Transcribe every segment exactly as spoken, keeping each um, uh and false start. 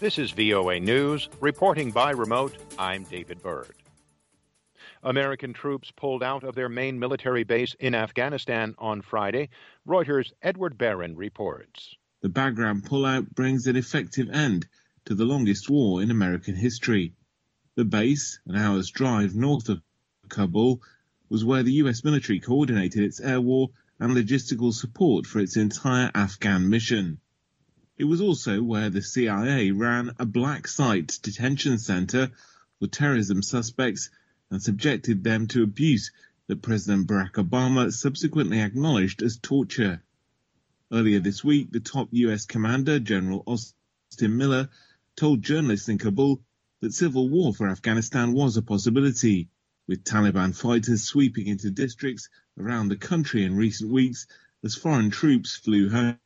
This is V O A News. Reporting by remote, I'm David Byrd. American troops pulled out of their main military base in Afghanistan on Friday. Reuters' Edward Barron reports. The Bagram pullout brings an effective end to the longest war in American history. The base, an hour's drive north of Kabul, was where the U S military coordinated its air war and logistical support for its entire Afghan mission. It was also where the C I A ran a black site detention center for terrorism suspects and subjected them to abuse that President Barack Obama subsequently acknowledged as torture. Earlier this week, the top U S commander, General Austin Miller, told journalists in Kabul that civil war for Afghanistan was a possibility, with Taliban fighters sweeping into districts around the country in recent weeks as foreign troops flew home.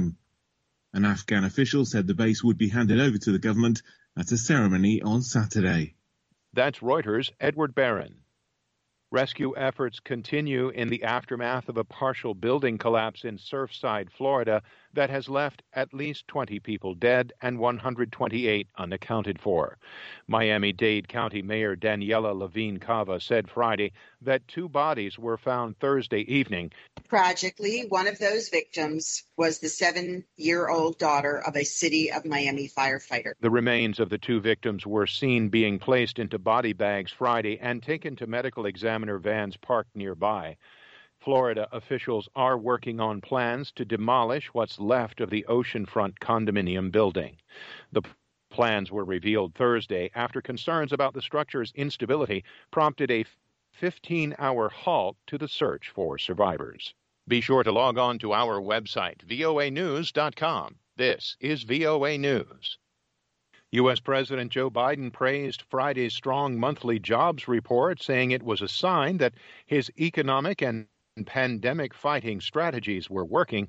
An Afghan official said the base would be handed over to the government at a ceremony on Saturday. That's Reuters' Edward Barron. Rescue efforts continue in the aftermath of a partial building collapse in Surfside, Florida, that has left at least twenty people dead and one hundred twenty-eight unaccounted for. Miami-Dade County Mayor Daniela Levine Cava said Friday that two bodies were found Thursday evening. Tragically, one of those victims was the seven-year-old daughter of a City of Miami firefighter. The remains of the two victims were seen being placed into body bags Friday and taken to medical examiner vans parked nearby. Florida officials are working on plans to demolish what's left of the oceanfront condominium building. The plans were revealed Thursday after concerns about the structure's instability prompted a fifteen-hour halt to the search for survivors. Be sure to log on to our website, V O A news dot com. This is V O A News. U S. President Joe Biden praised Friday's strong monthly jobs report, saying it was a sign that his economic and pandemic fighting strategies were working.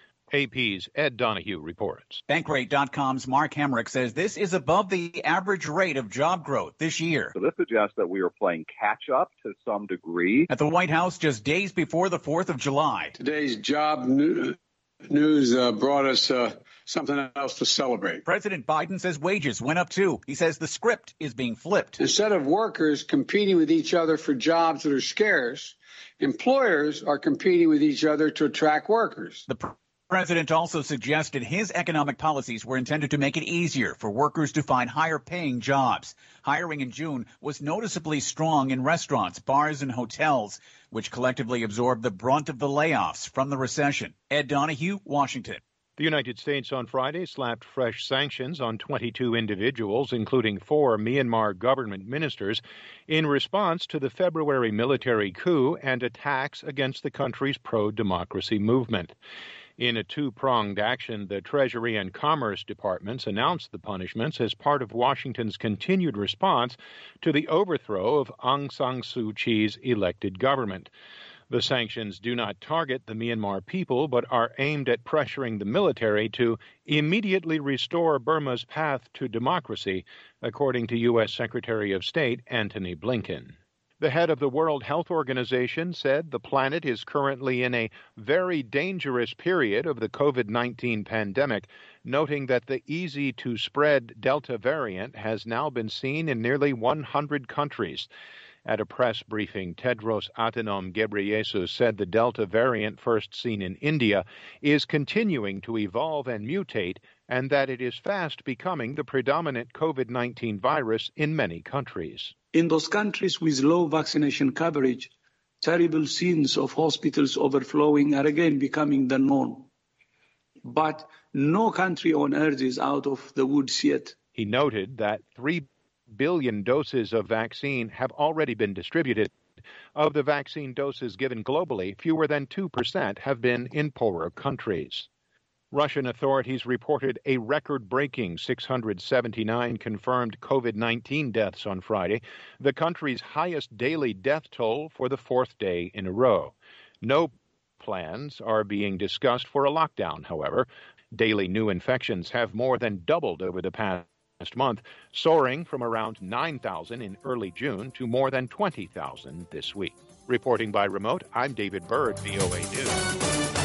A P's Ed Donahue reports. Bankrate dot com's Mark Hemrick says this is above the average rate of job growth this year. So this suggests that we are playing catch up to some degree. At the White House just days before the fourth of July. Today's job new- news uh, brought us uh, something else to celebrate. President Biden says wages went up too. He says the script is being flipped. Instead of workers competing with each other for jobs that are scarce, employers are competing with each other to attract workers. The pr- president also suggested his economic policies were intended to make it easier for workers to find higher-paying jobs. Hiring in June was noticeably strong in restaurants, bars, and hotels, which collectively absorbed the brunt of the layoffs from the recession. Ed Donahue, Washington. The United States on Friday slapped fresh sanctions on twenty-two individuals, including four Myanmar government ministers, in response to the February military coup and attacks against the country's pro-democracy movement. In a two-pronged action, the Treasury and Commerce Departments announced the punishments as part of Washington's continued response to the overthrow of Aung San Suu Kyi's elected government. The sanctions do not target the Myanmar people, but are aimed at pressuring the military to immediately restore Burma's path to democracy, according to U S. Secretary of State Antony Blinken. The head of the World Health Organization said the planet is currently in a very dangerous period of the COVID nineteen pandemic, noting that the easy-to-spread Delta variant has now been seen in nearly one hundred countries. At a press briefing, Tedros Adhanom Ghebreyesus said the Delta variant, first seen in India, is continuing to evolve and mutate, and that it is fast becoming the predominant COVID nineteen virus in many countries. In those countries with low vaccination coverage, terrible scenes of hospitals overflowing are again becoming the norm. But no country on earth is out of the woods yet. He noted that three billion doses of vaccine have already been distributed. Of the vaccine doses given globally, fewer than two percent have been in poorer countries. Russian authorities reported a record-breaking six hundred seventy-nine confirmed COVID nineteen deaths on Friday, the country's highest daily death toll for the fourth day in a row. No plans are being discussed for a lockdown, however. Daily new infections have more than doubled over the past month, soaring from around nine thousand in early June to more than twenty thousand this week. Reporting by remote, I'm David Byrd, V O A News.